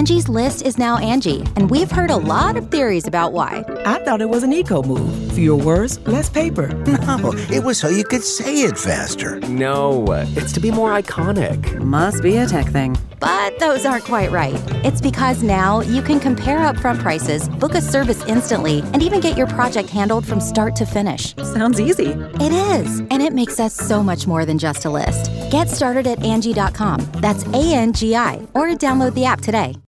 Angie's List is now Angie, and we've heard a lot of theories about why. I thought it was an eco move. Fewer words, less paper. No, it was so you could say it faster. No, it's to be more iconic. Must be a tech thing. But those aren't quite right. It's because now you can compare upfront prices, book a service instantly, and even get your project handled from start to finish. Sounds easy. It is, and it makes us so much more than just a list. Get started at Angie.com. That's ANGI, or download the app today.